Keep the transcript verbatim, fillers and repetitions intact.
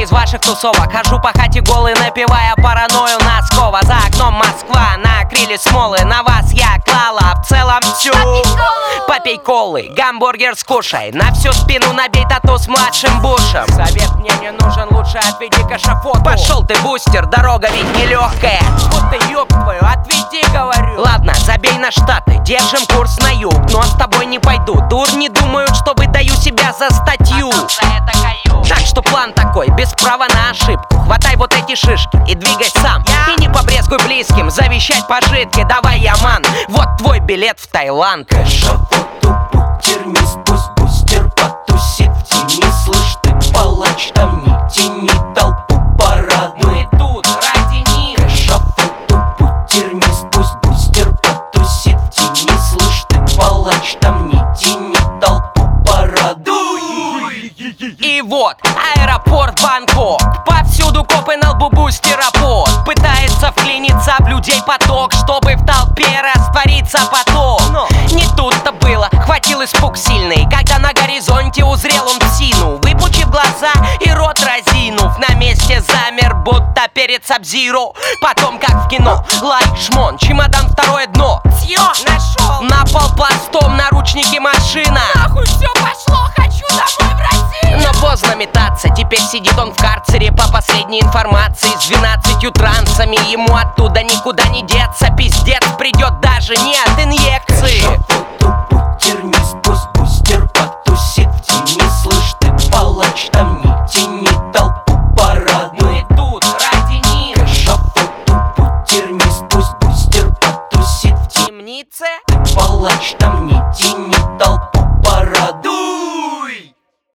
не из ваших тусовок. Хожу по хате голый, напивая паранойю Носкова. За окном Москва, на акриле смолы. На вас я клала, в целом тю. Попей колы, гамбургер скушай. На всю спину набей тату с младшим Бушем. Совет мне не нужен, лучше отведи к эшафоту. Пошел ты, бустер, дорога ведь нелегкая. Вот ты, ёб твою, отведи, говорю. Ладно, забей на Штаты, держим курс на юг. Но с тобой не пойду, дурни думают, что выдаю себя за статью. Так что план такой, без права на ошибку. Хватай вот эти шишки и двигай сам. И не побрезгуй близким завещать пожитки. Давай, Яман, вот твой билет в Таиланд. К эшафоту бутер, не спусть, бустер потусит в тени. Слышь ты, палач, там не тяни толпу парадную. Мы тут ради них. К эшафоту бутер, не спусть, бустер потусит в тени. Слышь ты, палач, там не тяни толпу парадную. И вот, аэропорт Бангкок. Повсюду копы на лбу бустеропот. Пытается вклиниться в людей поток, чтобы в толпе раствориться потом. Но не тут-то было, хватил испуг сильный, когда на горизонте узрел он псину. Выпучив глаза и рот разинув, на месте замер, будто перед Сабзиро. Потом, как в кино, лайк, шмон, чемодан, второе дно. Съё, нашел. На пол пластом, наручники, машина. Нахуй все пошло, хочу домой в Россию. Но поздно метаться, теперь сидит он в карцере. По последней информации, с двенадцатью трансами. Ему оттуда никуда не деться. Пиздец придет даже не от инъекции. Эшафоту бутер, не спусть, бустер потусит в тени. Слышь ты, палач, там не тяни толпу парадную. Мы тут ради них. К эшафоту бутер, не спусть, бустер потусит в тени. Темнице. Палач, там не